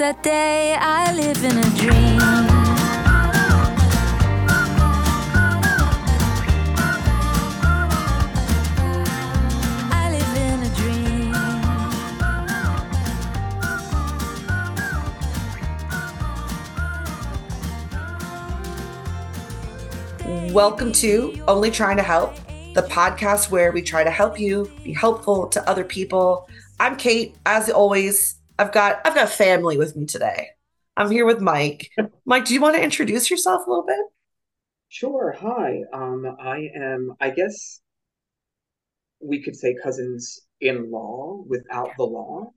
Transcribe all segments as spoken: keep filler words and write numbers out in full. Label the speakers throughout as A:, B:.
A: that day I live in a dream. I live in a dream.
B: Welcome to Only Trying to Help, the podcast where we try to help you be helpful to other people. I'm Kate. As always, I've got I've got family with me today. I'm here with Mike. Mike, do you want to introduce yourself a little bit?
C: Sure. Hi. Um, I am, I guess we could say cousins in law without the law.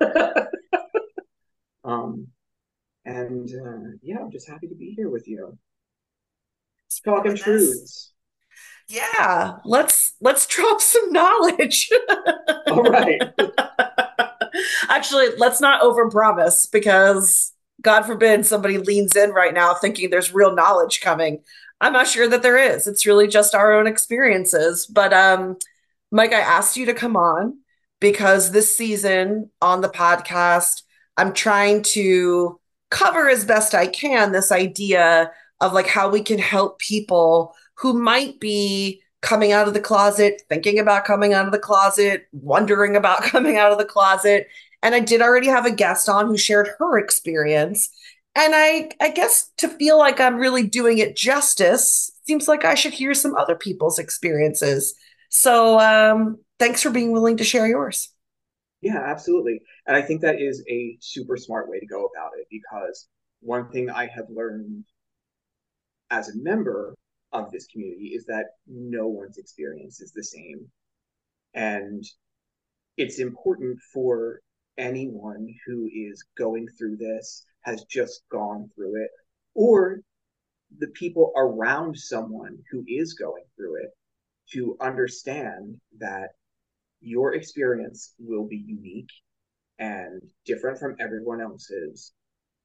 C: Um, and uh, yeah, I'm just happy to be here with you. Talking truths.
B: Yeah, let's let's drop some knowledge.
C: All right.
B: Actually, let's not overpromise because God forbid somebody leans in right now thinking there's real knowledge coming. I'm not sure that there is. It's really just our own experiences. But um, Mike, I asked you to come on because this season on the podcast, I'm trying to cover as best I can this idea of like how we can help people who might be coming out of the closet, thinking about coming out of the closet, wondering about coming out of the closet. And I did already have a guest on who shared her experience. And I, I guess to feel like I'm really doing it justice, seems like I should hear some other people's experiences. So um, thanks for being willing to share yours.
C: Yeah, absolutely. And I think that is a super smart way to go about it because one thing I have learned as a member of this community is that no one's experience is the same. And it's important for anyone who is going through this, has just gone through it, or the people around someone who is going through it to understand that your experience will be unique and different from everyone else's.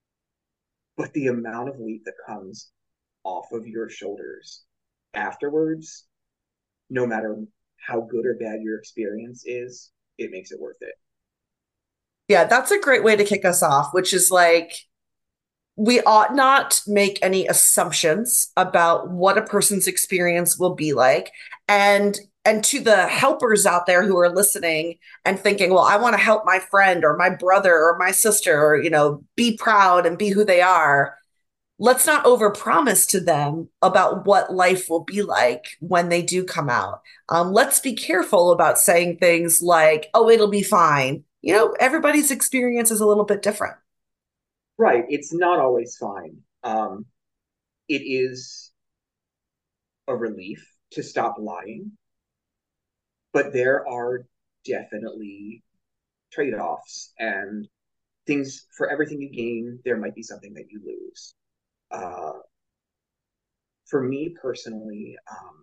C: But the amount of weight that comes off of your shoulders afterwards, no matter how good or bad your experience is, it makes it worth it.
B: Yeah, that's a great way to kick us off, which is like, we ought not make any assumptions about what a person's experience will be like. And and to the helpers out there who are listening and thinking, well, I want to help my friend or my brother or my sister, or, you know, be proud and be who they are. Let's not overpromise to them about what life will be like when they do come out. Um, let's be careful about saying things like, oh, it'll be fine. You know, everybody's experience is a little bit different.
C: Right. It's not always fine. Um, it is a relief to stop lying, but there are definitely trade-offs and things. For everything you gain, there might be something that you lose. Uh, for me personally, um,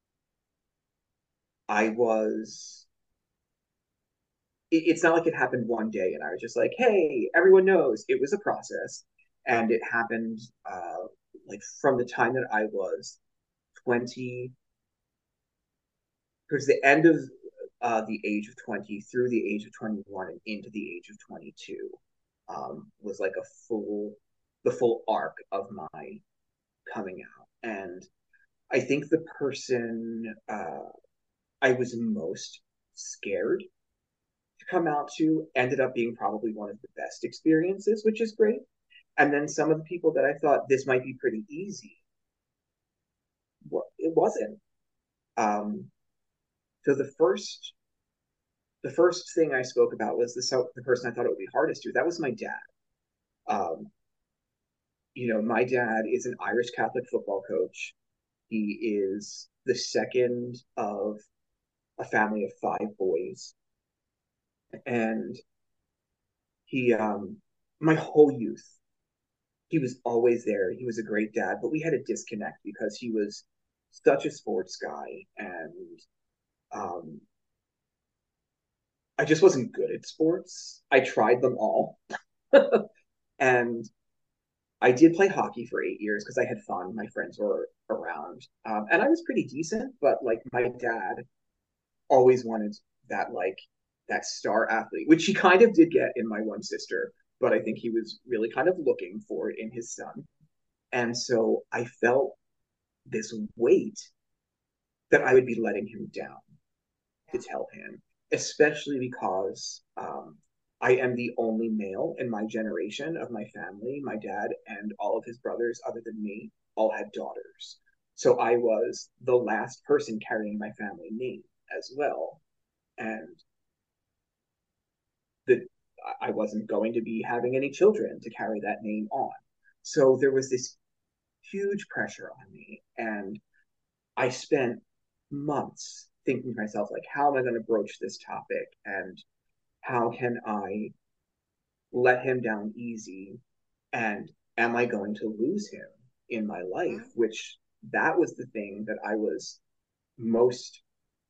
C: I was, it, it's not like it happened one day and I was just like, hey, everyone knows. It was a process. And it happened uh, like from the time that I was twenty, towards the end of uh, the age of twenty through the age of twenty-one and into the age of twenty-two, um, was like a full, the full arc of my coming out. And I think the person uh, I was most scared to come out to ended up being probably one of the best experiences, which is great. And then some of the people that I thought this might be pretty easy, well, it wasn't. Um, so the first, the first thing I spoke about was the so the person I thought it would be hardest to. That was my dad. Um, you know, my dad is an Irish Catholic football coach. He is the second of a family of five boys, and he, um, my whole youth, he was always there. He was a great dad, but we had a disconnect because he was such a sports guy, and um, I just wasn't good at sports. I tried them all, and I did play hockey for eight years because I had fun. My friends were around, um, and I was pretty decent. But like my dad always wanted that like that star athlete, which he kind of did get in my one sister. but I think he was really kind of looking for it in his son. And so I felt this weight that I would be letting him down to tell him, especially because um, I am the only male in my generation of my family. My dad and all of his brothers, other than me, all had daughters. So I was the last person carrying my family name as well. And the I wasn't going to be having any children to carry that name on. So there was this huge pressure on me. And I spent months thinking to myself, like, how am I going to broach this topic? And how can I let him down easy? And am I going to lose him in my life? Which that was the thing that I was most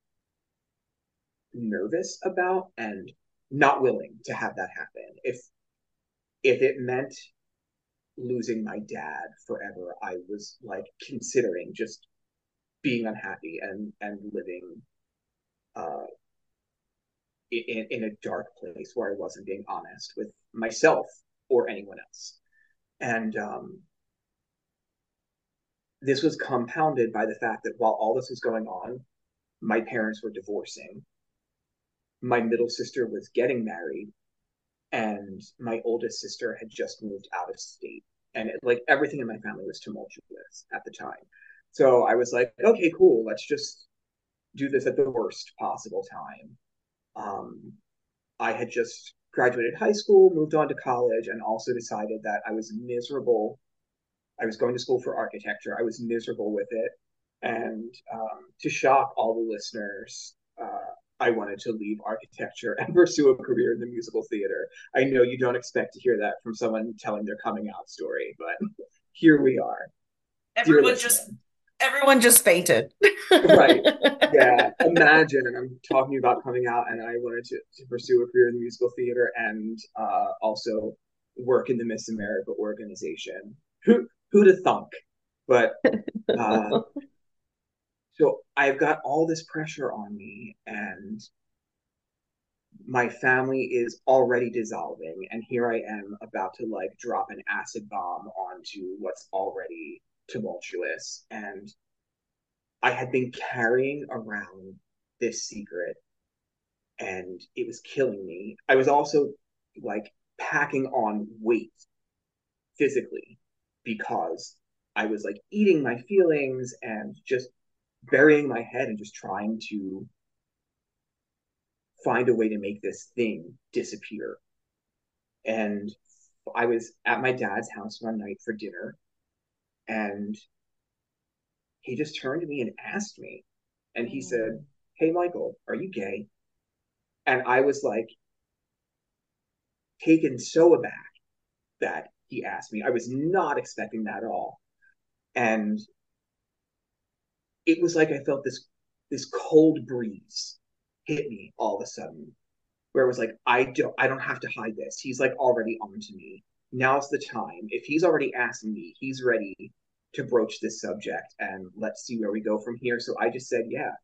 C: nervous about and not willing to have that happen. If if it meant losing my dad forever, I was like considering just being unhappy and and living uh in in a dark place where I wasn't being honest with myself or anyone else. And um this was compounded by the fact that while all this was going on, my parents were divorcing. My middle sister was getting married, and my oldest sister had just moved out of state. And it, like everything in my family was tumultuous at the time. So I was like, okay, cool, let's just do this at the worst possible time. Um, I had just graduated high school, moved on to college, and also decided that I was miserable. I was going to school for architecture. I was miserable with it. And um, to shock all the listeners, uh, I wanted to leave architecture and pursue a career in the musical theater. I know you don't expect to hear that from someone telling their coming out story, but here we are.
B: Everyone just everyone just fainted.
C: Right. Yeah. Imagine I'm talking about coming out and I wanted to, to pursue a career in the musical theater and uh, also work in the Miss America organization. Who who'd have thunk? But uh, so I've got all this pressure on me, and my family is already dissolving, and here I am about to like drop an acid bomb onto what's already tumultuous. And I had been carrying around this secret, and it was killing me. I was also like packing on weight physically because I was like eating my feelings and just burying my head and just trying to find a way to make this thing disappear. And I was at my dad's house one night for dinner, and he just turned to me and asked me, and he said, "Hey, Michael, are you gay?" And I was like taken so aback that he asked me. I was not expecting that at all. And it was like I felt this this cold breeze hit me all of a sudden, where it was like, I don't I don't have to hide this. He's like already on to me. Now's the time. If he's already asking me, he's ready to broach this subject, and let's see where we go from here. So I just said, yeah.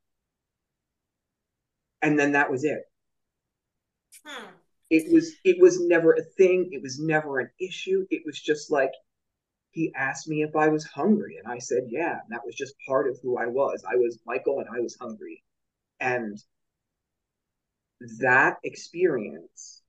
C: And then that was it. Hmm. It was it was never a thing. It was never an issue. It was just like he asked me if I was hungry, and I said, yeah. And that was just part of who I was. I was Michael, and I was hungry. And that experience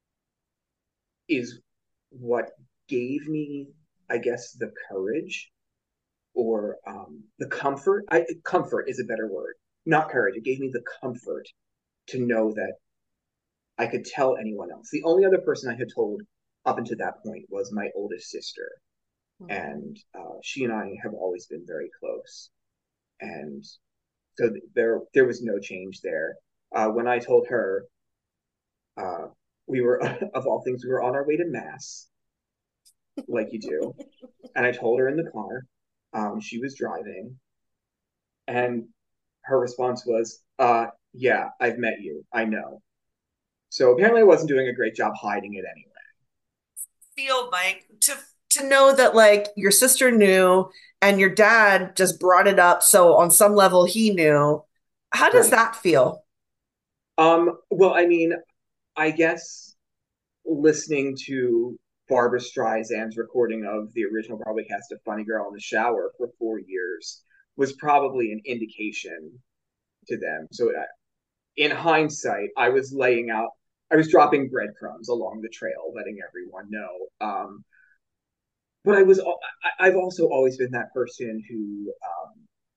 C: is what gave me, I guess, the courage or um, the comfort. I, comfort is a better word, not courage. It gave me the comfort to know that I could tell anyone else. The only other person I had told up until that point was my oldest sister. Mm-hmm. And uh, she and I have always been very close. And so there, there was no change there. Uh, when I told her, uh, we were, of all things, we were on our way to Mass, like you do. And I told her in the car, um, she was driving. And her response was, uh, yeah, I've met you. I know. So apparently I wasn't doing a great job hiding it anyway.
B: Feel, Mike, to to know that like your sister knew and your dad just brought it up. So on some level he knew. How does right. that feel?
C: Um, well, I mean, I guess listening to Barbara Streisand's recording of the original Broadway cast of Funny Girl in the Shower for four years was probably an indication to them. So, uh, in hindsight, I was laying out, I was dropping breadcrumbs along the trail, letting everyone know. Um, but I was, I, I've also always been that person who, um,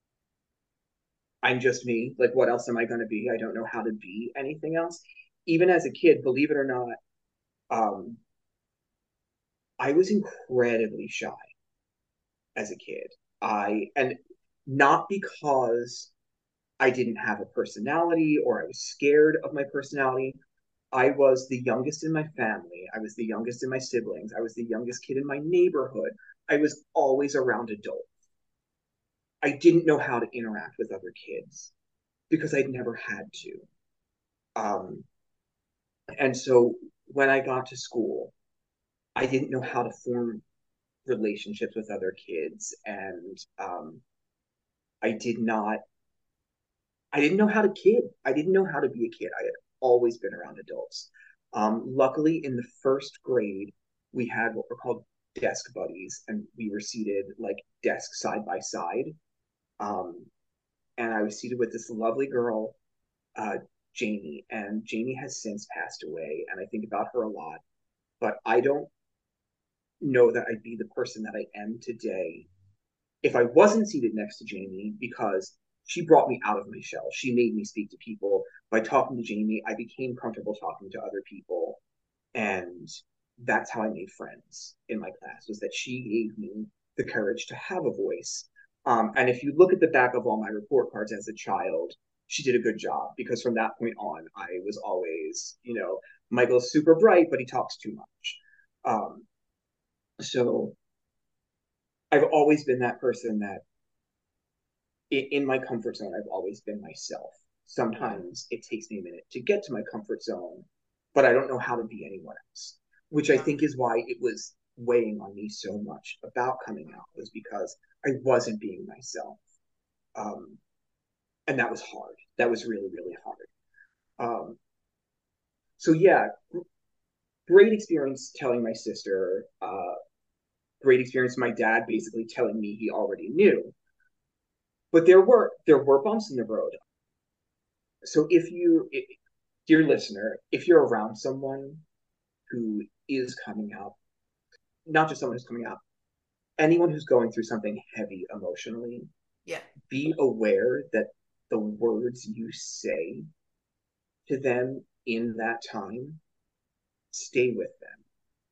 C: I'm just me. Like, what else am I going to be? I don't know how to be anything else. Even as a kid, believe it or not, um, I was incredibly shy as a kid. I, and not because I didn't have a personality or I was scared of my personality. I was the youngest in my family. I was the youngest in my siblings. I was the youngest kid in my neighborhood. I was always around adults. I didn't know how to interact with other kids because I'd never had to. Um, and so when I got to school, I didn't know how to form relationships with other kids. And um, I did not, I didn't know how to kid. I didn't know how to be a kid. I had always been around adults. Um, luckily, in the first grade, we had what were called desk buddies, and we were seated like desk side by side. Um, and I was seated with this lovely girl, uh, Jamie, and Jamie has since passed away, and I think about her a lot. But I don't know that I'd be the person that I am today if I wasn't seated next to Jamie, because she brought me out of my shell. She made me speak to people. By talking to Jamie, I became comfortable talking to other people. And that's how I made friends in my class, was that she gave me the courage to have a voice. Um, and if you look at the back of all my report cards as a child, she did a good job, because from that point on, I was always, you know, Michael's super bright, but he talks too much. Um, so I've always been that person that in, in my comfort zone, I've always been myself. Sometimes it takes me a minute to get to my comfort zone, but I don't know how to be anyone else, which I
B: Yeah.
C: think is why it was weighing on me so much about coming out, was because I wasn't being myself. Um, and that was hard. That was really, really hard. Um, so yeah, great experience telling my sister, uh, great experience my dad basically telling me he already knew. But there were there were bumps in the road. So if you, dear listener, if you're around someone who is coming out, not just someone who's coming out, anyone who's going through something heavy emotionally,
B: Yeah.
C: be aware that the words you say to them in that time stay with them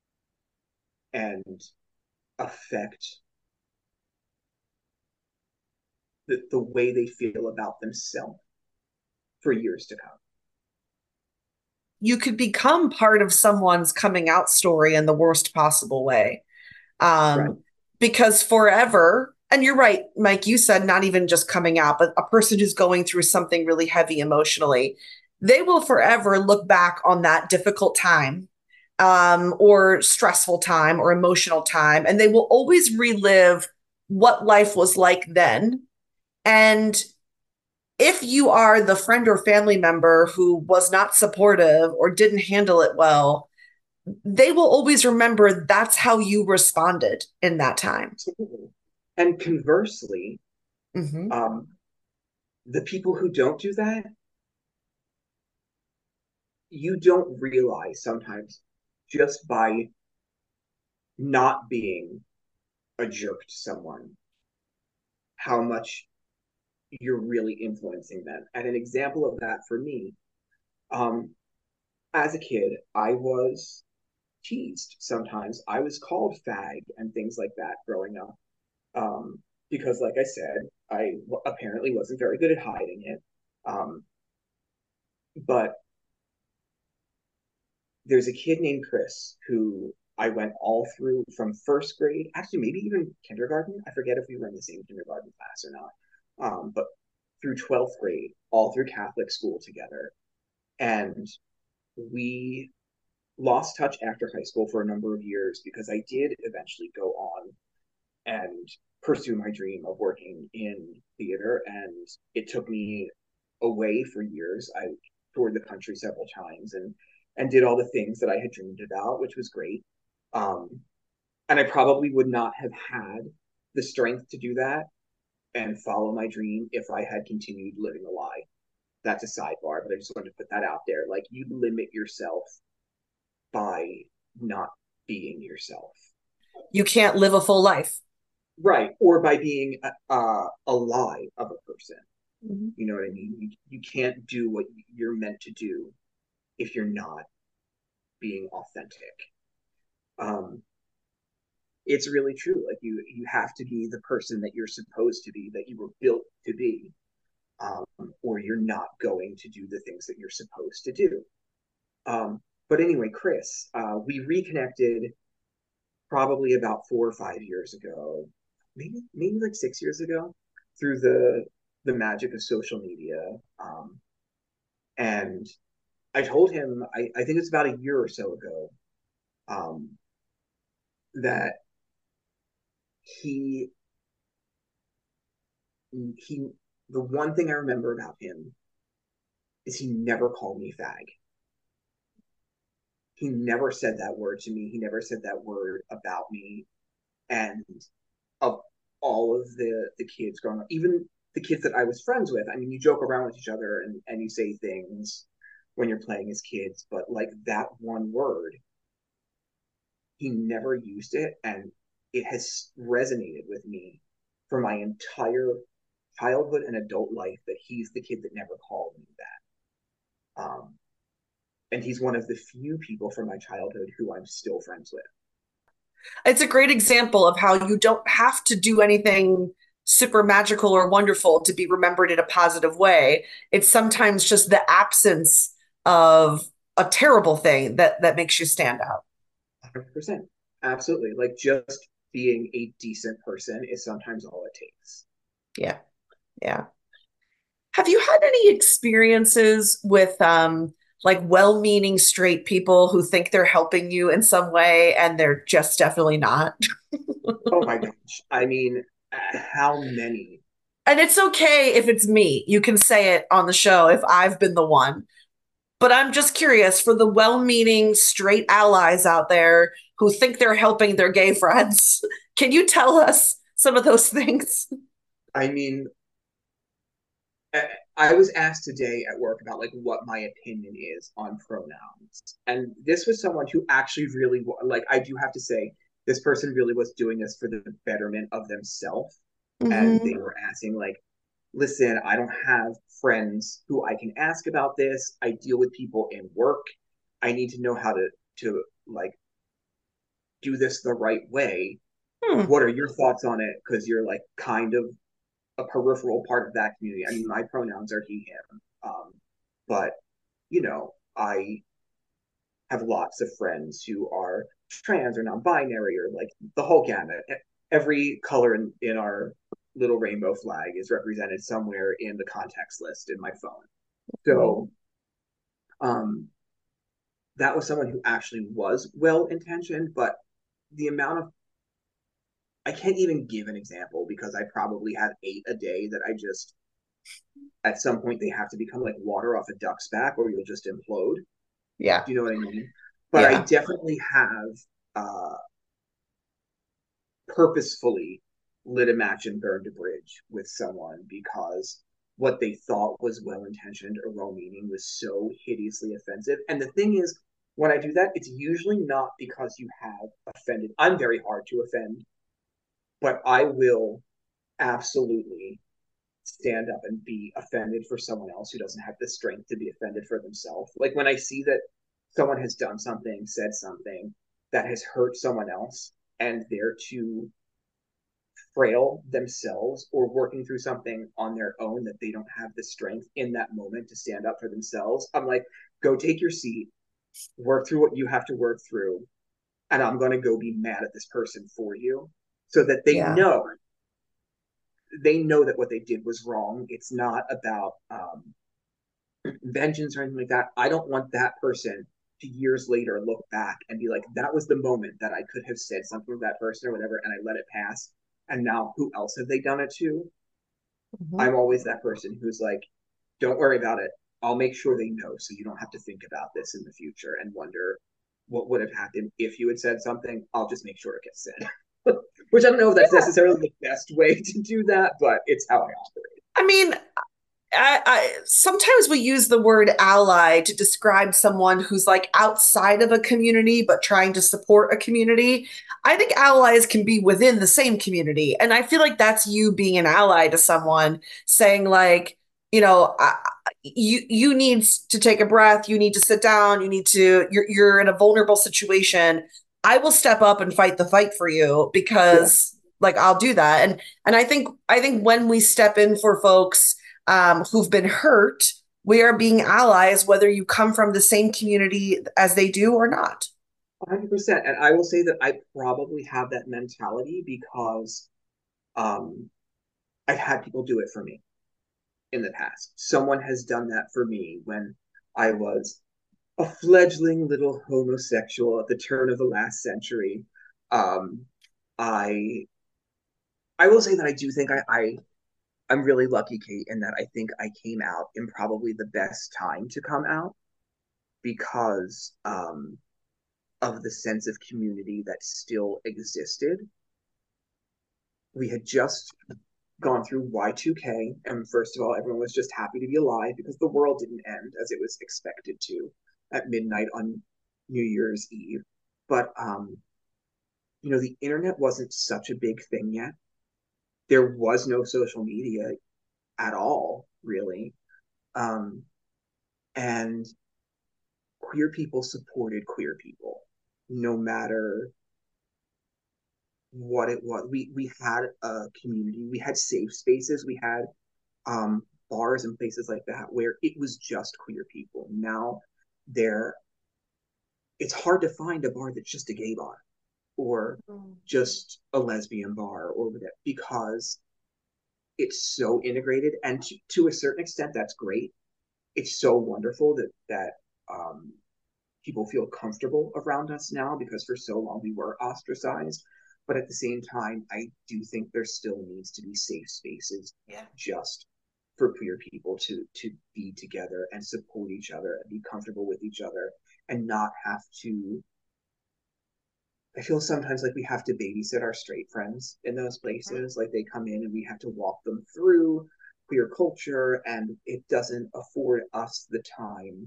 C: and affect the, the way they feel about themselves for years to come.
B: You could become part of someone's coming out story in the worst possible way.
C: Right.
B: Um, because forever, and you're right, Mike, you said not even just coming out, but a person who's going through something really heavy emotionally, they will forever look back on that difficult time, um, or stressful time or emotional time, and they will always relive what life was like then. And if you are the friend or family member who was not supportive or didn't handle it well, they will always remember that's how you responded in that time.
C: And conversely,
B: Mm-hmm.
C: um, the people who don't do that, you don't realize sometimes, just by not being a jerk to someone, how much you're really influencing them. And an example of that for me, um, as a kid, I was teased sometimes. I was called fag and things like that growing up. Um, because, like I said, I w- apparently wasn't very good at hiding it. Um, but there's a kid named Chris who I went all through from first grade, actually, maybe even kindergarten. I forget if we were in the same kindergarten class or not. Um, but through twelfth grade, all through Catholic school together. And we lost touch after high school for a number of years, because I did eventually go on and pursue my dream of working in theater. And it took me away for years. I toured the country several times, and and did all the things that I had dreamed about, which was great. Um, and I probably would not have had the strength to do that and follow my dream if I had continued living a lie. That's a sidebar, but I just wanted to put that out there. Like, you limit yourself by not being yourself.
B: You can't live a full life.
C: Right. Or by being a, a, a lie of a person.
B: Mm-hmm.
C: You know what I mean? You, you can't do what you're meant to do if you're not being authentic. Um, it's really true. Like, you, you have to be the person that you're supposed to be, that you were built to be, um, or you're not going to do the things that you're supposed to do. Um, but anyway, Chris, uh, we reconnected probably about four or five years ago, maybe maybe like six years ago, through the the magic of social media. Um, and I told him, I, I think it's about a year or so ago, um, that he he the one thing I remember about him is he never called me fag. He never said that word to me. He never said that word about me. And of all of the the kids growing up, even the kids that I was friends with, I mean, you joke around with each other and, and you say things when you're playing as kids, but like that one word, he never used it, and it has resonated with me for my entire childhood and adult life that he's the kid that never called me that. Um, and he's one of the few people from my childhood who I'm still friends with.
B: It's a great example of how you don't have to do anything super magical or wonderful to be remembered in a positive way. It's sometimes just the absence of a terrible thing that that makes you stand out.
C: one hundred percent. Absolutely. Like, just being a decent person is sometimes all it takes.
B: Yeah. Yeah. Have you had any experiences with um like well-meaning straight people who think they're helping you in some way and they're just definitely not?
C: Oh my gosh. I mean, how many?
B: And it's okay if it's me. You can say it on the show if I've been the one. But I'm just curious for the well-meaning straight allies out there who think they're helping their gay friends. Can you tell us some of those things?
C: I mean, I was asked today at work about like what my opinion is on pronouns. And this was someone who actually really, like, I do have to say, this person really was doing this for the betterment of themselves. And they
B: Mm-hmm.
C: were asking, like, listen, I don't have friends who I can ask about this. I deal with people in work. I need to know how to, to like, do this the right way.
B: Hmm.
C: What are your thoughts on it? Because you're like kind of a peripheral part of that community. I mean, my pronouns are he, him. Um, but, you know, I have lots of friends who are trans or non-binary or like the whole gamut. Every color in, in our little rainbow flag is represented somewhere in the context list in my phone. So um, that was someone who actually was well-intentioned, but the amount of I can't even give an example because I probably have eight a day that I just at some point they have to become like water off a duck's back or you'll just implode.
B: Yeah.
C: Do you know what I mean? But I
B: Yeah.
C: definitely have uh, purposefully lit a match and burned a bridge with someone because what they thought was well intentioned or well meaning was so hideously offensive. And the thing is, when I do that, it's usually not because you have offended. I'm very hard to offend, but I will absolutely stand up and be offended for someone else who doesn't have the strength to be offended for themselves. Like, when I see that someone has done something, said something that has hurt someone else, and they're too frail themselves or working through something on their own that they don't have the strength in that moment to stand up for themselves, I'm like, go take your seat, work through what you have to work through, and I'm going to go be mad at this person for you so that they
B: Yeah.
C: know they know that what they did was wrong. It's not about um, vengeance or anything like that. I don't want that person to years later look back and be like, that was the moment that I could have said something to that person or whatever, and I let it pass. And now who else have they done it to?
B: Mhm.
C: I'm always that person who's like, don't worry about it. I'll make sure they know so you don't have to think about this in the future and wonder what would have happened if you had said something. I'll just make sure it gets said. Which I don't know if that's
B: Yeah.
C: necessarily the best way to do that, but it's how I operate.
B: I mean, I, I sometimes we use the word ally to describe someone who's like outside of a community but trying to support a community. I think allies can be within the same community, and I feel like that's you being an ally to someone, saying like, you know, I, you you need to take a breath, you need to sit down, you need to you're you're in a vulnerable situation. I will step up and fight the fight for you
C: Yeah.
B: because like I'll do that. And and I think I think when we step in for folks um, who've been hurt, we are being allies, whether you come from the same community as they do or not.
C: one hundred percent. And I will say that I probably have that mentality because um, I've had people do it for me in the past. Someone has done that for me when I was a fledgling little homosexual at the turn of the last century. Um, I I will say that I do think I, I I'm really lucky, Kate, in that I think I came out in probably the best time to come out because um, of the sense of community that still existed. We had just gone through Y two K, and first of all, everyone was just happy to be alive because the world didn't end as it was expected to at midnight on New Year's Eve. But um, you know, the internet wasn't such a big thing yet. There was no social media at all, really. Um, and queer people supported queer people, no matter what it was. We we had a community, we had safe spaces, we had um, bars and places like that where it was just queer people. Now there, it's hard to find a bar that's just a gay bar or just a lesbian bar or whatever because it's so integrated. And to, to a certain extent, that's great. It's so wonderful that that um, people feel comfortable around us now because for so long we were ostracized. But at the same time, I do think there still needs to be safe spaces
B: Yeah.
C: just for queer people to to be together and support each other and be comfortable with each other and not have to. I feel sometimes like we have to babysit our straight friends in those places. Like they come in and we have to walk them through queer culture, and it doesn't afford us the time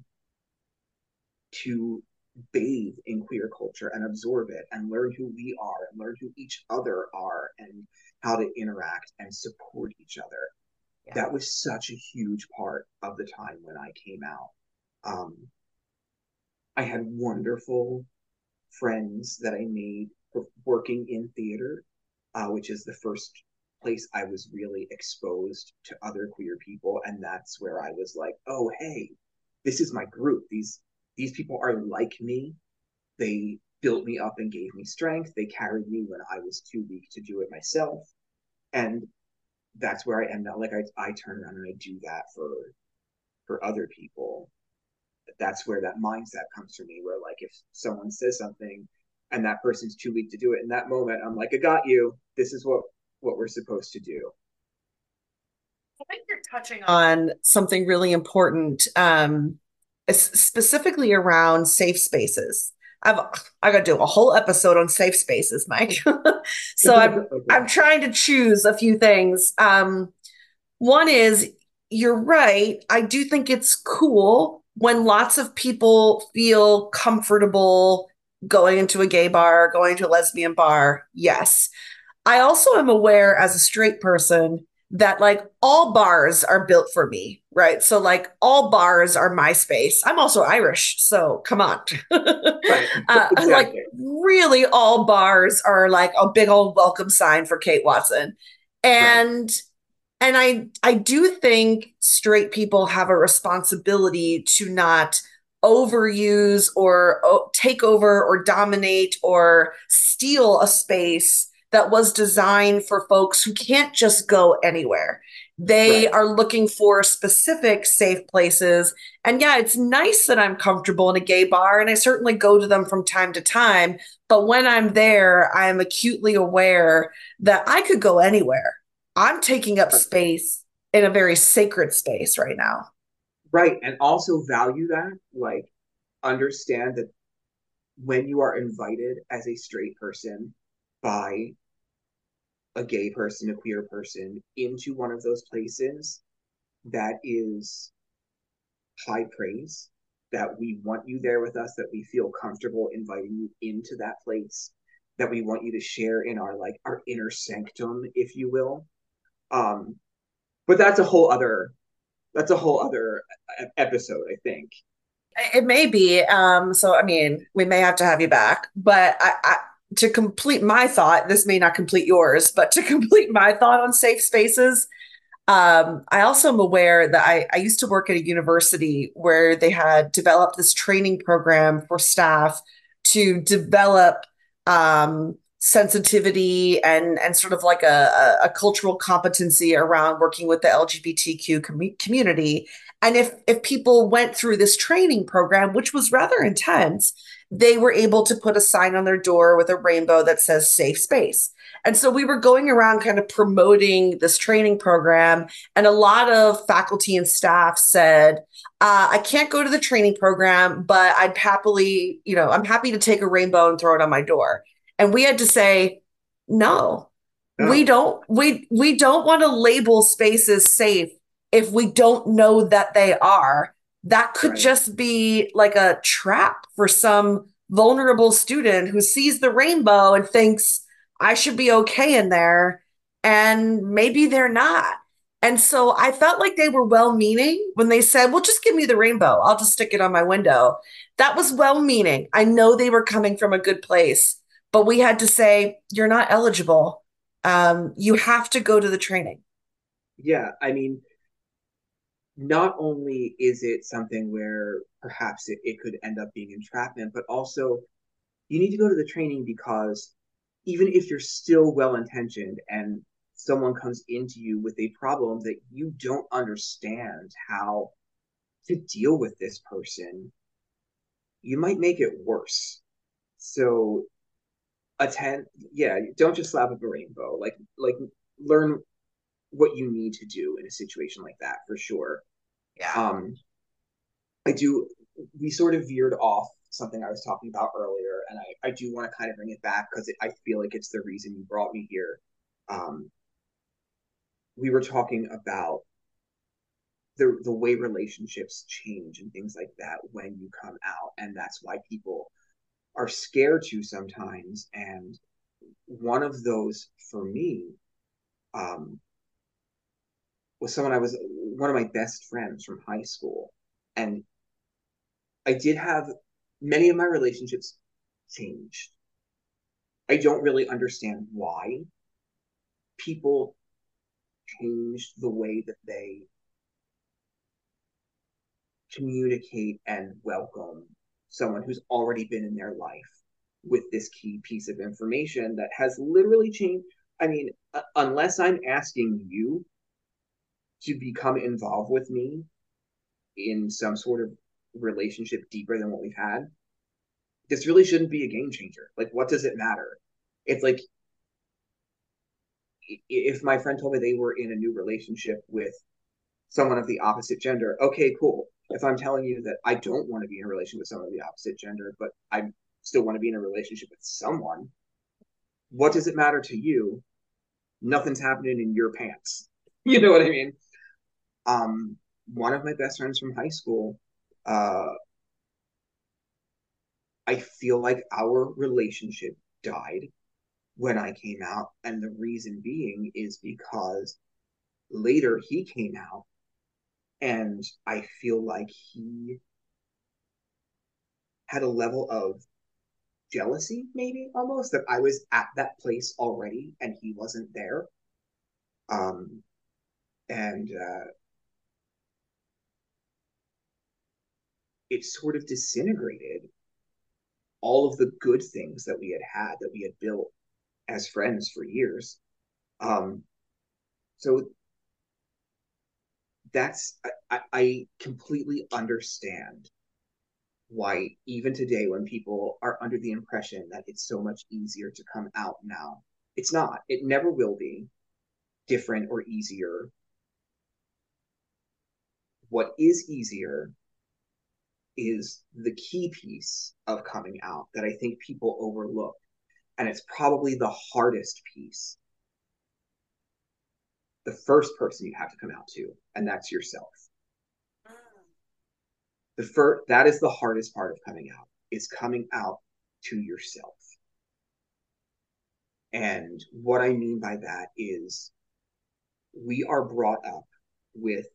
C: to bathe in queer culture and absorb it and learn who we are and learn who each other are and how to interact and support each other. Yeah. That was such a huge part of the time when I came out. Um, I had wonderful friends that I made working in theater, uh, which is the first place I was really exposed to other queer people. And that's where I was like, oh, hey, this is my group. These these people are like me. They built me up and gave me strength. They carried me when I was too weak to do it myself. And that's where I am now. Like I, I turn around and I do that for for other people. That's where that mindset comes from me, where like if someone says something and that person's too weak to do it in that moment, I'm like, I got you. This is what what we're supposed to do.
B: I think you're touching on something really important, um, specifically around safe spaces. I've I got to do a whole episode on safe spaces, Mike. So I'm
C: Okay.
B: I'm trying to choose a few things. Um, one is you're right. I do think it's cool when lots of people feel comfortable going into a gay bar, going to a lesbian bar. Yes. I also am aware as a straight person that like all bars are built for me, right? So like all bars are my space. I'm also Irish, so come on.
C: Right.
B: uh, like
C: Exactly.
B: really all bars are like a big old welcome sign for Kate Watson.
C: Right.
B: And and I I do think straight people have a responsibility to not overuse or oh, take over or dominate or steal a space that was designed for folks who can't just go anywhere. They
C: Right.
B: are looking for specific safe places. And yeah, it's nice that I'm comfortable in a gay bar, and I certainly go to them from time to time. But when I'm there, I am acutely aware that I could go anywhere. I'm taking up space in a very sacred space right now.
C: Right. And also value that, like understand that when you are invited as a straight person by a gay person, a queer person into one of those places, that is high praise, that we want you there with us, that we feel comfortable inviting you into that place, that we want you to share in our like our inner sanctum, if you will. Um, but that's a whole other that's a whole other episode, I think.
B: It may be. Um, so, I mean, we may have to have you back, but I, I, to complete my thought, this may not complete yours, but to complete my thought on safe spaces, um, I also am aware that I, I used to work at a university where they had developed this training program for staff to develop um, sensitivity and and sort of like a, a, a cultural competency around working with the L G B T Q com- community. And if if people went through this training program, which was rather intense, they were able to put a sign on their door with a rainbow that says safe space. And so we were going around kind of promoting this training program, and a lot of faculty and staff said, uh, I can't go to the training program, but I'd happily, you know, I'm happy to take a rainbow and throw it on my door. And we had to say, no, we
C: No,
B: don't, we we don't want to label spaces safe if we don't know that they are. That could
C: right.
B: just be like a trap for some vulnerable student who sees the rainbow and thinks, I should be okay in there. And maybe they're not. And so I felt like they were well meaning when they said, well, just give me the rainbow. I'll just stick it on my window. That was well meaning. I know they were coming from a good place, but we had to say, you're not eligible. Um, you have to go to the training.
C: Yeah, I mean, not only is it something where perhaps it, it could end up being entrapment, but also you need to go to the training because even if you're still well intentioned and someone comes into you with a problem that you don't understand how to deal with this person, you might make it worse. So attend, yeah, don't just slap up a rainbow. Like like learn what you need to do in a situation like that for sure.
B: Yeah.
C: Um, I do. We sort of veered off something I was talking about earlier, and I, I do want to kind of bring it back because I feel like it's the reason you brought me here. Um, we were talking about the the way relationships change and things like that when you come out, and that's why people are scared to sometimes. And one of those for me um, was someone I was one of my best friends from high school, and I did have many of my relationships changed. I don't really understand why people changed the way that they communicate and welcome someone who's already been in their life with this key piece of information that has literally changed. I mean, uh, unless I'm asking you to become involved with me in some sort of relationship deeper than what we've had, this really shouldn't be a game changer. Like, what does it matter? It's like if my friend told me they were in a new relationship with someone of the opposite gender, okay, cool. If I'm telling you that I don't want to be in a relationship with someone of the opposite gender, but I still want to be in a relationship with someone, what does it matter to you? Nothing's happening in your pants. You know what I mean? Um, one of my best friends from high school, uh, I feel like our relationship died when I came out. And the reason being is because later he came out, and I feel like he had a level of jealousy, maybe almost, that I was at that place already and he wasn't there. Um, and uh, it sort of disintegrated all of the good things that we had had, that we had built as friends for years. Um, so that's, I, I completely understand why even today when people are under the impression that it's so much easier to come out now, it's not. It never will be different or easier. What is easier is the key piece of coming out that I think people overlook. And it's probably the hardest piece. The first person you have to come out to, and that's yourself. The first, that is the hardest part of coming out, is coming out to yourself. And what I mean by that is we are brought up with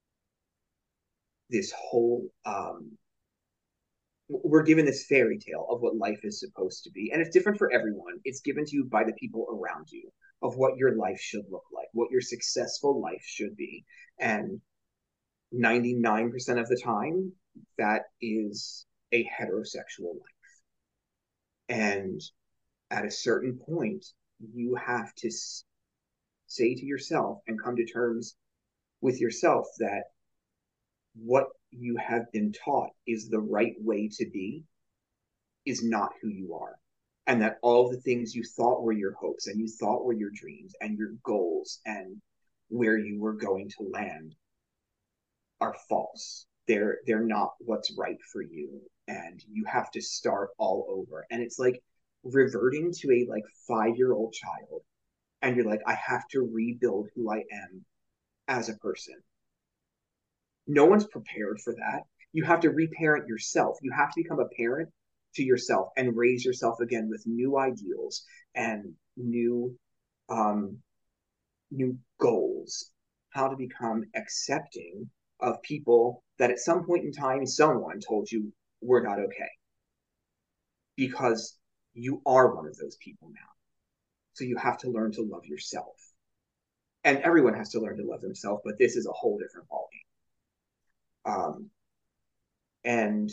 C: this whole um, we're given this fairy tale of what life is supposed to be, and it's different for everyone. It's given to you by the people around you of what your life should look like, what your successful life should be. And ninety-nine percent of the time, that is a heterosexual life. And at a certain point, you have to say to yourself and come to terms with yourself that what you have been taught is the right way to be is not who you are. And that all the things you thought were your hopes and you thought were your dreams and your goals and where you were going to land are false. They're they're not what's right for you. And you have to start all over. And it's like reverting to a like five-year-old child. And you're like, I have to rebuild who I am as a person. No one's prepared for that. You have to reparent yourself. You have to become a parent to yourself and raise yourself again with new ideals and new um, new goals. How to become accepting of people that at some point in time someone told you were not okay. Because you are one of those people now. So you have to learn to love yourself. And everyone has to learn to love themselves, but this is a whole different ballgame. Um, and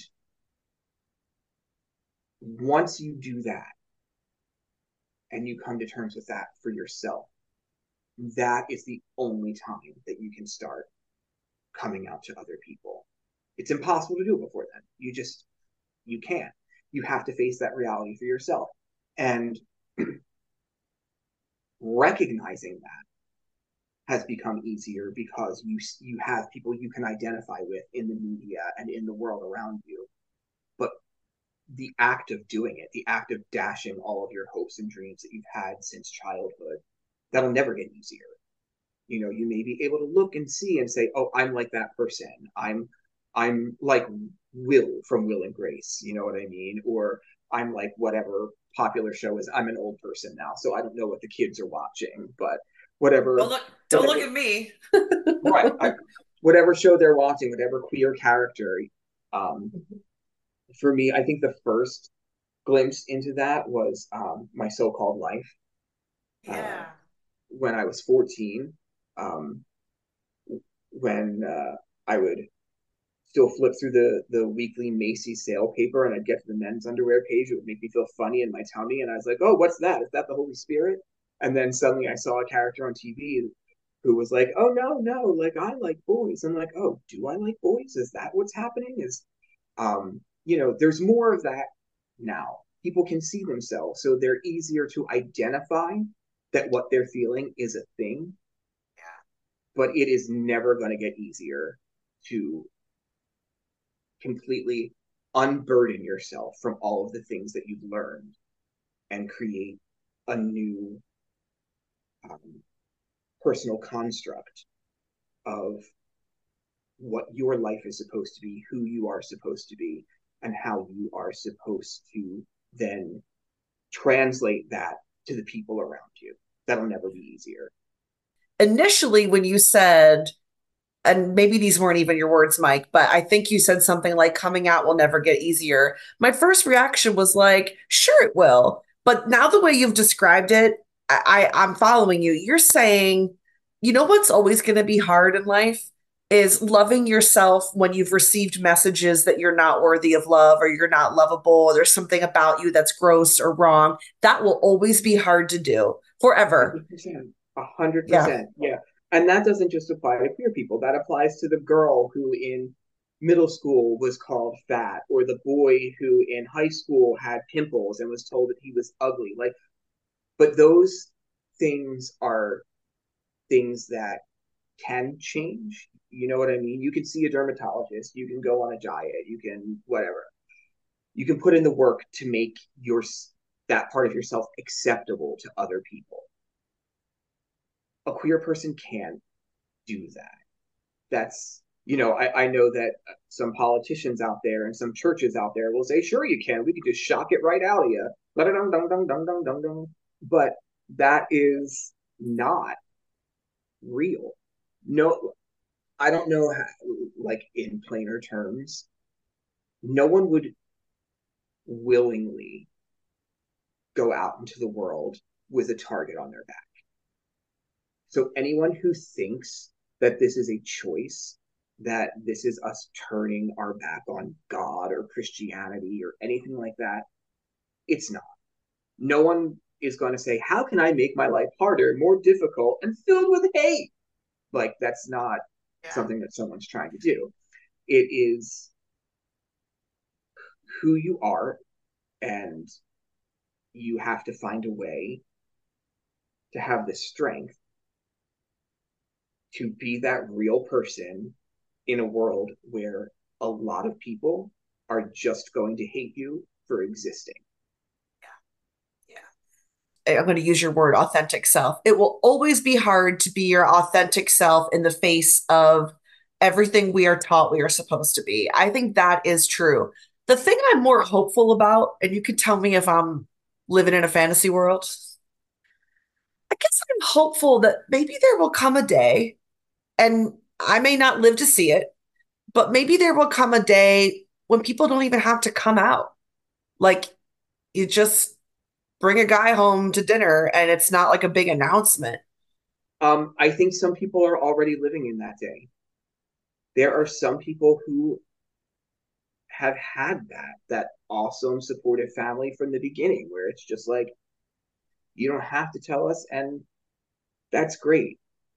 C: once you do that and you come to terms with that for yourself, that is the only time that you can start coming out to other people. It's impossible to do it before then. You just, you can't. You have to face that reality for yourself. And recognizing that has become easier because you you have people you can identify with in the media and in the world around you. But the act of doing it, the act of dashing all of your hopes and dreams that you've had since childhood, that'll never get easier. You know, you may be able to look and see and say, oh, I'm like that person. I'm I'm like Will from Will and Grace, you know what I mean? Or I'm like whatever popular show is. I'm an old person now, so I don't know what the kids are watching, but whatever.
B: Don't look, don't
C: whatever,
B: look at me.
C: right. I, whatever show they're watching, whatever queer character. Um, for me, I think the first glimpse into that was um, My So-Called Life.
B: Yeah.
C: Uh, when I was fourteen, um, when uh, I would still flip through the the weekly Macy's sale paper and I'd get to the men's underwear page, it would make me feel funny in my tummy. And I was like, oh, what's that? Is that the Holy Spirit? And then suddenly I saw a character on T V who was like, oh, no, no, like I like boys. I'm like, oh, do I like boys? Is that what's happening? Is, um, you know, there's more of that now. People can see themselves. So they're easier to identify that what they're feeling is a thing.
B: Yeah.
C: But it is never going to get easier to completely unburden yourself from all of the things that you've learned and create a new um, personal construct of what your life is supposed to be, who you are supposed to be, and how you are supposed to then translate that to the people around you. That'll never be easier.
B: Initially, when you said, and maybe these weren't even your words, Mike, but I think you said something like coming out will never get easier. My first reaction was like, sure it will. But now the way you've described it, I, I I'm following you. You're saying, you know what's always going to be hard in life is loving yourself when you've received messages that you're not worthy of love or you're not lovable, or there's something about you that's gross or wrong. That will always be hard to do forever.
C: one hundred percent. one hundred
B: Yeah.
C: percent. Yeah. And that doesn't just apply to queer people. That applies to the girl who in middle school was called fat, or the boy who in high school had pimples and was told that he was ugly. Like, but those things are things that can change. You know what I mean? You can see a dermatologist, you can go on a diet, you can whatever. You can put in the work to make your that part of yourself acceptable to other people. A queer person can't do that. That's, you know, I, I know that some politicians out there and some churches out there will say, sure, you can. We could just shock it right out of you. But that is not real. No, I don't know how, like in plainer terms, no one would willingly go out into the world with a target on their back. So anyone who thinks that this is a choice, that this is us turning our back on God or Christianity or anything like that, it's not. No one is going to say, how can I make my life harder, more difficult, and filled with hate? Like, that's not yeah. something that someone's trying to do. It is who you are, and you have to find a way to have the strength to be that real person in a world where a lot of people are just going to hate you for existing.
B: Yeah. Yeah. I'm going to use your word, authentic self. It will always be hard to be your authentic self in the face of everything we are taught we are supposed to be. I think that is true. The thing I'm more hopeful about, and you can tell me if I'm living in a fantasy world, I guess I'm hopeful that maybe there will come a day, and I may not live to see it, but maybe there will come a day when people don't even have to come out. Like, you just bring a guy home to dinner and it's not like a big announcement.
C: Um, I think some people are already living in that day. There are some people who have had that, that awesome supportive family from the beginning where it's just like, you don't have to tell us, and that's great.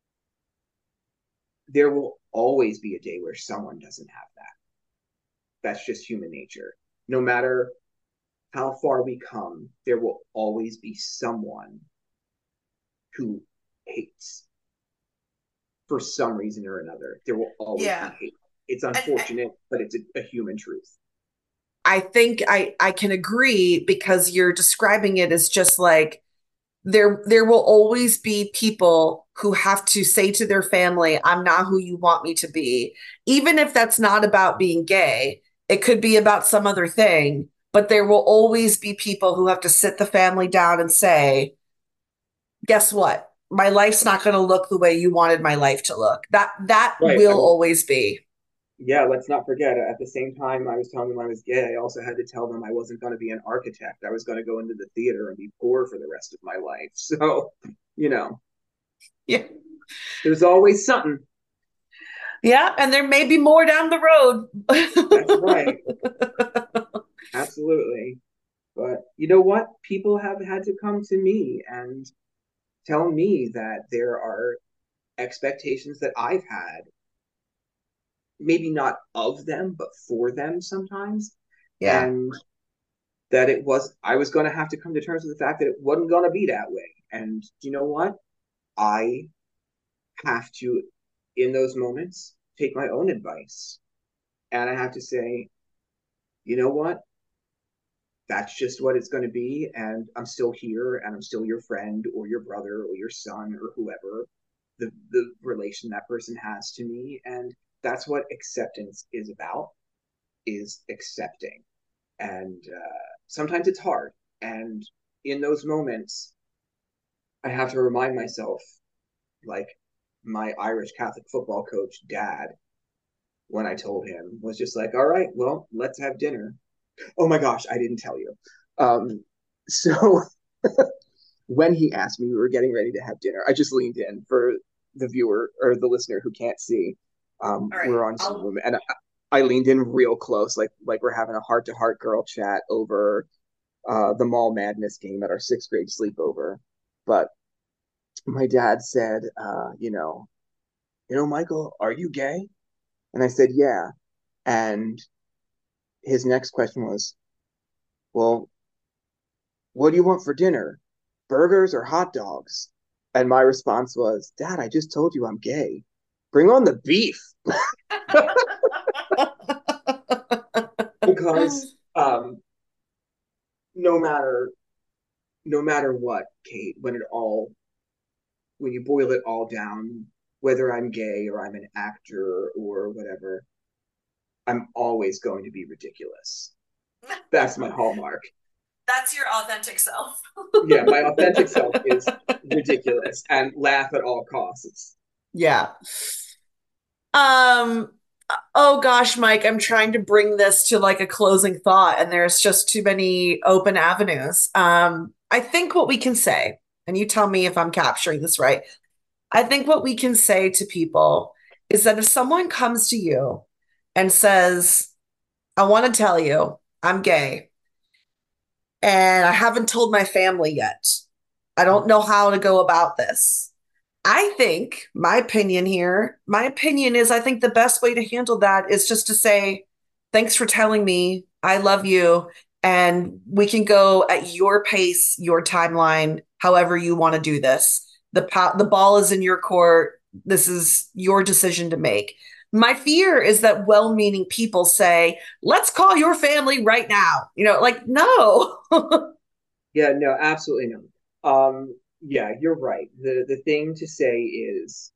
C: There will always be a day where someone doesn't have that. That's just human nature. No matter how far we come, there will always be someone who hates for some reason or another. There will always yeah. be hate. It's unfortunate, but it's a, a human truth.
B: I think I, I can agree, because you're describing it as just like, there there will always be people who have to say to their family, I'm not who you want me to be. Even if that's not about being gay, it could be about some other thing. But there will always be people who have to sit the family down and say, guess what? My life's not going to look the way you wanted my life to look. That that right. will I mean, always be.
C: Yeah, let's not forget, at the same time I was telling them I was gay, I also had to tell them I wasn't going to be an architect. I was going to go into the theater and be poor for the rest of my life. So, you know.
B: Yeah.
C: There's always something.
B: Yeah, and there may be more down the road.
C: That's right. Absolutely. But you know what? People have had to come to me and tell me that there are expectations that I've had, maybe not of them, but for them sometimes. Yeah. And that it was, I was going to have to come to terms with the fact that it wasn't going to be that way. And you know what? I have to, in those moments, take my own advice. And I have to say, you know what? That's just what it's going to be. And I'm still here, and I'm still your friend or your brother or your son or whoever the, the relation that person has to me. And that's what acceptance is about, is accepting. And uh, sometimes it's hard. And in those moments, I have to remind myself, like my Irish Catholic football coach, Dad, when I told him, was just like, all right, well, let's have dinner. Oh my gosh, I didn't tell you. Um, so when he asked me, we were getting ready to have dinner. I just leaned in for the viewer or the listener who can't see. Um, right. We're on Zoom, and I, I leaned in real close, like like we're having a heart-to-heart girl chat over uh, the Mall Madness game at our sixth grade sleepover. But my dad said, uh, you know, you know, Michael, are you gay? And I said, yeah. And his next question was, well, what do you want for dinner? Burgers or hot dogs? And my response was, Dad, I just told you I'm gay. bring on the beef. Because um, no matter no matter what, Kate, when it all when you boil it all down, whether I'm gay or I'm an actor or whatever, I'm always going to be ridiculous. That's my hallmark.
B: That's your authentic self.
C: Yeah, my authentic self is ridiculous and laugh at all costs.
B: Yeah. Um, oh gosh, Mike, I'm trying to bring this to like a closing thought, and there's just too many open avenues. Um, I think what we can say, and you tell me if I'm capturing this right. I think what we can say to people is that if someone comes to you and says, I want to tell you I'm gay and I haven't told my family yet, I don't know how to go about this. I think my opinion here, my opinion is I think the best way to handle that is just to say, thanks for telling me. I love you. And we can go at your pace, your timeline, however you want to do this. The po- the ball is in your court. This is your decision to make. My fear is that well-meaning people say, let's call your family right now. You know, like, no.
C: Yeah, no, absolutely no. Um, yeah, you're right. The the thing to say is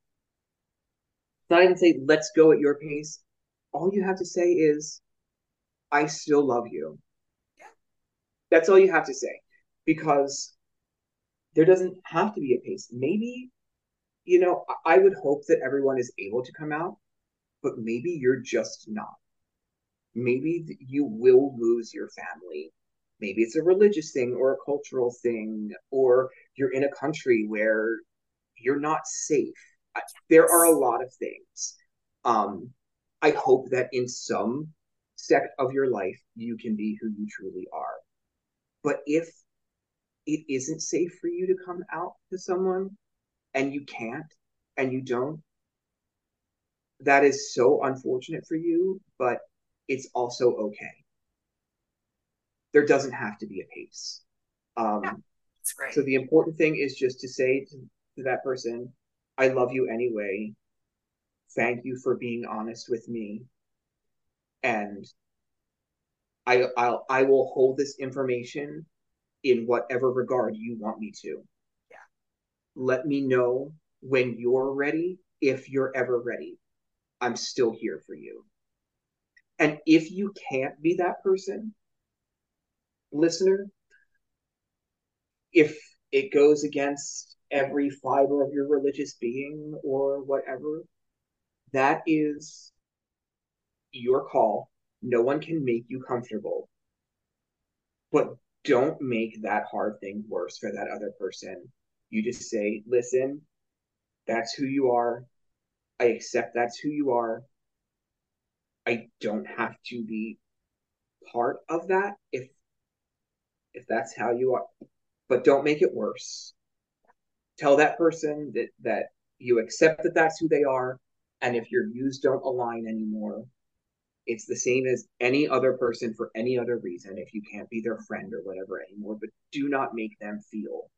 C: not even say let's go at your pace. All you have to say is I still love you. That's all you have to say. Because there doesn't have to be a pace. Maybe, you know, I would hope that everyone is able to come out, but maybe you're just not. Maybe you will lose your family. Maybe it's a religious thing or a cultural thing, or you're in a country where you're not safe. There are a lot of things. Um, I hope that in some sect of your life, you can be who you truly are. But if it isn't safe for you to come out to someone and you can't and you don't, that is so unfortunate for you, but it's also okay. There doesn't have to be a pace.
B: Yeah,
C: Um,
B: that's great.
C: so the important thing is just to say to, to that person, I love you anyway. Thank you for being honest with me. And I, I'll, I will hold this information in whatever regard you want me to.
B: Yeah.
C: Let me know when you're ready, if you're ever ready. I'm still here for you. And if you can't be that person, listener, if it goes against every fiber of your religious being or whatever, that is your call. No one can make you comfortable. But don't make that hard thing worse for that other person. You just say, listen, that's who you are. I accept that's who you are. I don't have to be part of that if if that's how you are. But don't make it worse. Tell that person that that you accept that that's who they are, and if your views don't align anymore, it's the same as any other person for any other reason. If you can't be their friend or whatever anymore, but do not make them feel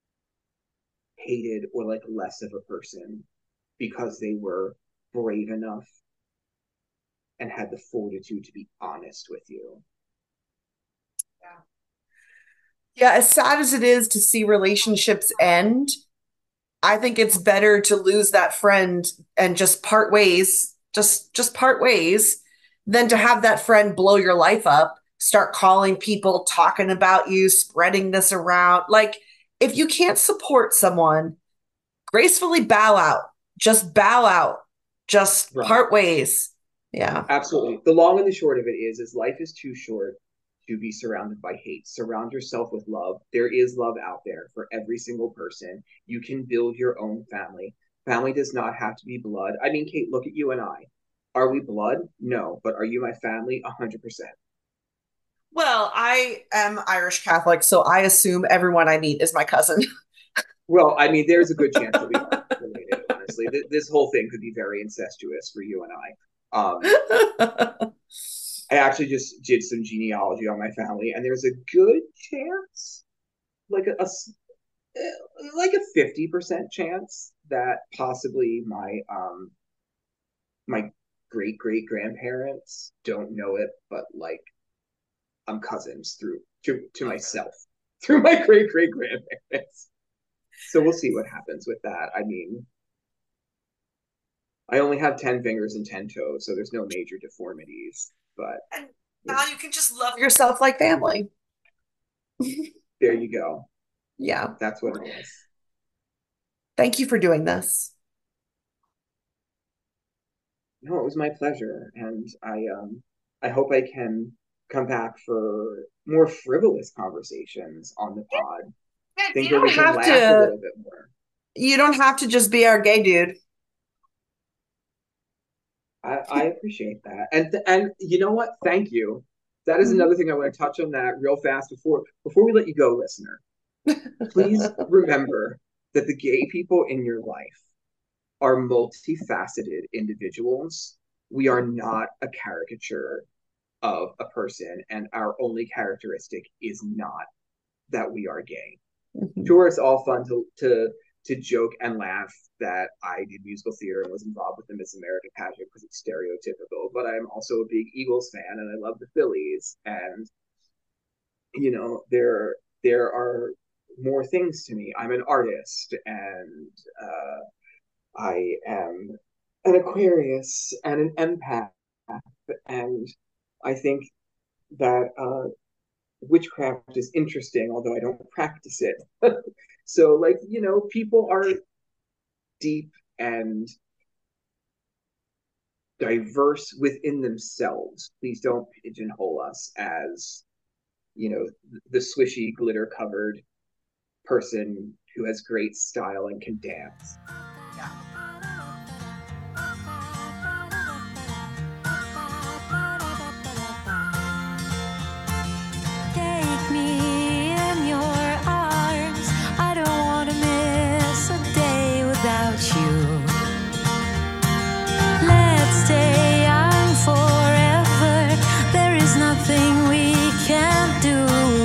C: hated or like less of a person because they were brave enough and had the fortitude to be honest with you.
B: Yeah. Yeah, as sad as it is to see relationships end, I think it's better to lose that friend and just part ways, just just part ways, than to have that friend blow your life up, start calling people, talking about you, spreading this around. Like, if you can't support someone, gracefully bow out. Just bow out. Just
C: Right.
B: part ways. Yeah.
C: Absolutely. The long and the short of it is, is life is too short to be surrounded by hate. Surround yourself with love. There is love out there for every single person. You can build your own family. Family does not have to be blood. I mean, Kate, look at you and I. Are we blood? No. But are you my family? A hundred percent.
B: Well, I am Irish Catholic, so I assume everyone I meet is my cousin.
C: Well, I mean, there's a good chance that we are related, honestly. Th- This whole thing could be very incestuous for you and I. Um, I actually just did some genealogy on my family, and there's a good chance, like a, a s- eh, like a fifty percent chance that possibly my um my great great grandparents don't know it, but like I'm cousins through to to
B: Okay.
C: myself through my great great grandparents. So we'll see what happens with that. I mean, I only have ten fingers and ten toes, so there's no major deformities. But
B: And
C: you
B: now
C: know,
B: you can just love yourself like family.
C: there you go.
B: Yeah.
C: That's what it is.
B: Thank you for doing this.
C: No, it was my pleasure, and I um I hope I can come back for more frivolous conversations on the pod.
B: You
C: Things where
B: don't
C: we can
B: have
C: laugh a
B: to,
C: little bit more.
B: you don't have to just be our gay dude.
C: I, I appreciate that. And and you know what? Thank you. That is
B: Mhm.
C: another thing I want to touch on that real fast before before we let you go, listener. Please remember that the gay people in your life are multifaceted individuals. We are not a caricature of a person, and our only characteristic is not that we are gay.
B: Mhm.
C: Sure, it's all fun to to to joke and laugh that I did musical theater and was involved with the Miss America pageant because it's stereotypical. But I'm also a big Eagles fan and I love the Phillies. And you know, there there are more things to me. I'm an artist and uh, I am an Aquarius and an empath. And I think that uh, witchcraft is interesting, although I don't practice it. So, like, you know, people are deep and diverse within themselves. Please don't pigeonhole us as, you know, the swishy, glitter covered person who has great style and can dance.
A: Take me in your arms. I don't want to miss a day without you. Let's stay young forever. There is nothing we can't do.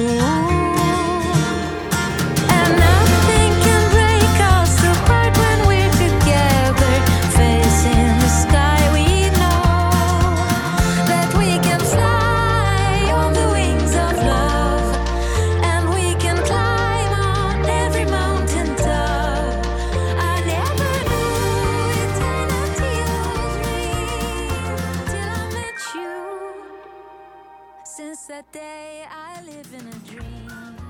A: And nothing can break us apart when we're together. Facing the sky, we know that we can fly on the wings of love. And we can climb on every mountain top. I never knew eternity was real till I met you. Since that day, I live in a dream.